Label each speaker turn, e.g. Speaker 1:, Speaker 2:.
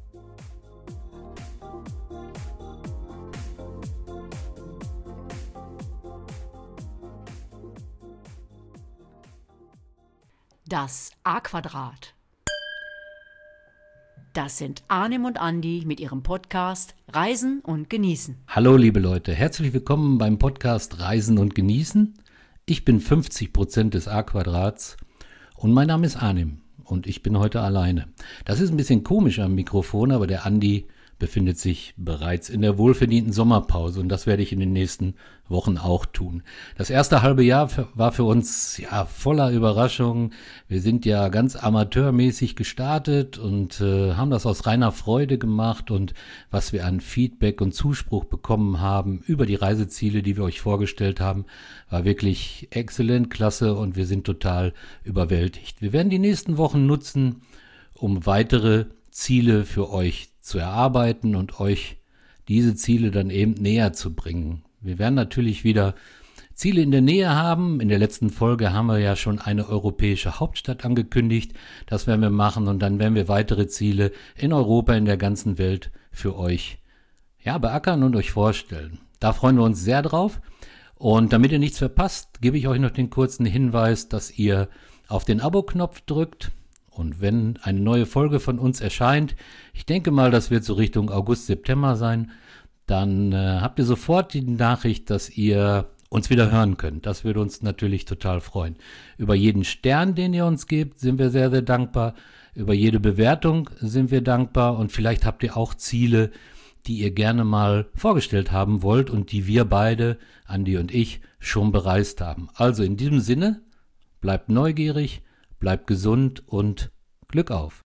Speaker 1: Das A-Quadrat. Das sind Arnim und Andi mit ihrem Podcast Reisen und Genießen.
Speaker 2: Hallo liebe Leute, herzlich willkommen beim Podcast Reisen und Genießen. Ich bin 50% des A-Quadrats und mein Name ist Arnim und ich bin heute alleine. Das ist ein bisschen komisch am Mikrofon, aber der Andi befindet sich bereits in der wohlverdienten Sommerpause und das werde ich in den nächsten Wochen auch tun. Das erste halbe Jahr war für uns voller Überraschungen. Wir sind ja ganz amateurmäßig gestartet und haben das aus reiner Freude gemacht, und was wir an Feedback und Zuspruch bekommen haben über die Reiseziele, die wir euch vorgestellt haben, war wirklich exzellent, klasse, und wir sind total überwältigt. Wir werden die nächsten Wochen nutzen, um weitere Ziele für euch zu erarbeiten und euch diese Ziele dann eben näher zu bringen. Wir werden natürlich wieder Ziele in der Nähe haben. In der letzten Folge haben wir ja schon eine europäische Hauptstadt angekündigt. Das werden wir machen, und dann werden wir weitere Ziele in Europa, in der ganzen Welt für euch beackern und euch vorstellen. Da freuen wir uns sehr drauf. Und damit ihr nichts verpasst, gebe ich euch noch den kurzen Hinweis, dass ihr auf den Abo-Knopf drückt. Und wenn eine neue Folge von uns erscheint, ich denke mal, das wird so Richtung August, September sein, dann habt ihr sofort die Nachricht, dass ihr uns wieder hören könnt. Das würde uns natürlich total freuen. Über jeden Stern, den ihr uns gebt, sind wir sehr, sehr dankbar. Über jede Bewertung sind wir dankbar. Und vielleicht habt ihr auch Ziele, die ihr gerne mal vorgestellt haben wollt und die wir beide, Andi und ich, schon bereist haben. Also in diesem Sinne, bleibt neugierig, bleibt gesund und Glück auf!